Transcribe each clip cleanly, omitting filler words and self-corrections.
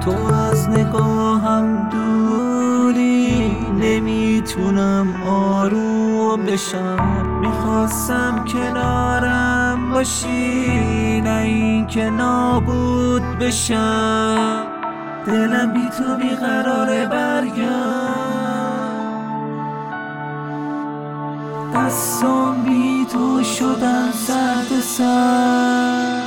تو از نگاهم دوری، نمیتونم آروم بشم. میخواستم کنارم باشی، نه این که نابود بشم. دلم بی تو بیقراره برگرد، دستام بی تو شدن سرد سرد.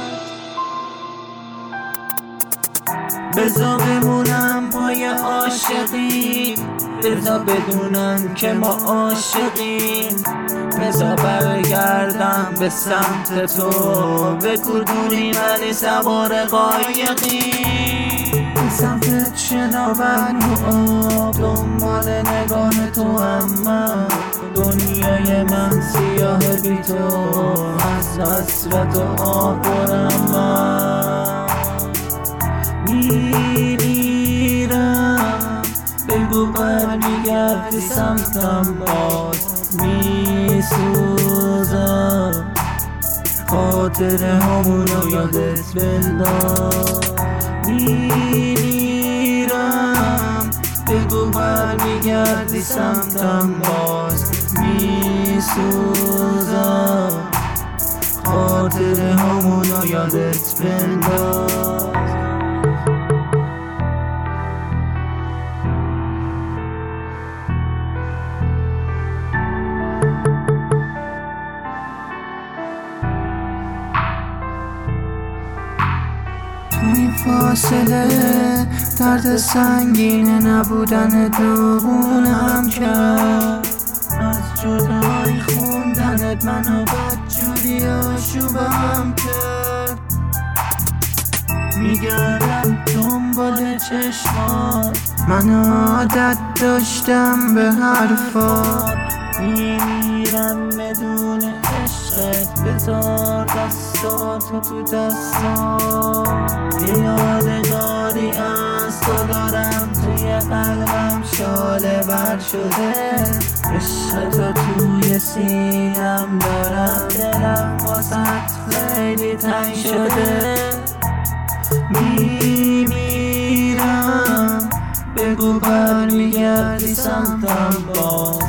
بذار بمونم پای عاشقین، بذار بدونن که ما عاشقین. بذار برگردم به سمت تو، بگو دوری ولی سوار قایقی. به سمت شناور و آب، دنبال نگاه تو هم من. دنیای من سیاه بی تو، از حسرت و آب برم من. میمیرم، بگو برمیگردی سمتم باز. میسوزم، خاطر همونو یادت بنداز. میمیرم، بگو برمیگردی سمتم باز. میسوزم، خاطر همونو یادت بنداز. تو این فاصله درد سنگین نبودن دوغونم کرد. از جدایی خوندنت منو بدجوری آشوبم کرد. میگردم دنبال چشمات، من عادت داشتم به حرفات. میمیرم بدون عشقت، بذار دستاتو تو دستات. یادگاری از تو دارم توی قلبم شاله بر شده. عشق تو توی سینم دارم، دلم واسط خیلی تنگ شده. میمیرم، بگو برمیگردی سمتم باز.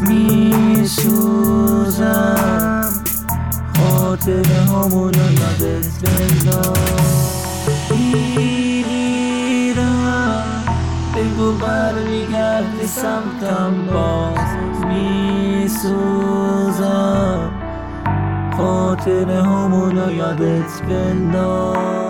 میسوزم، خاطر همونو یادت بنداز. میمیرم، بگو برمیگردی سمتم باز. میسوزم، خاطر همونو یادت بنداز.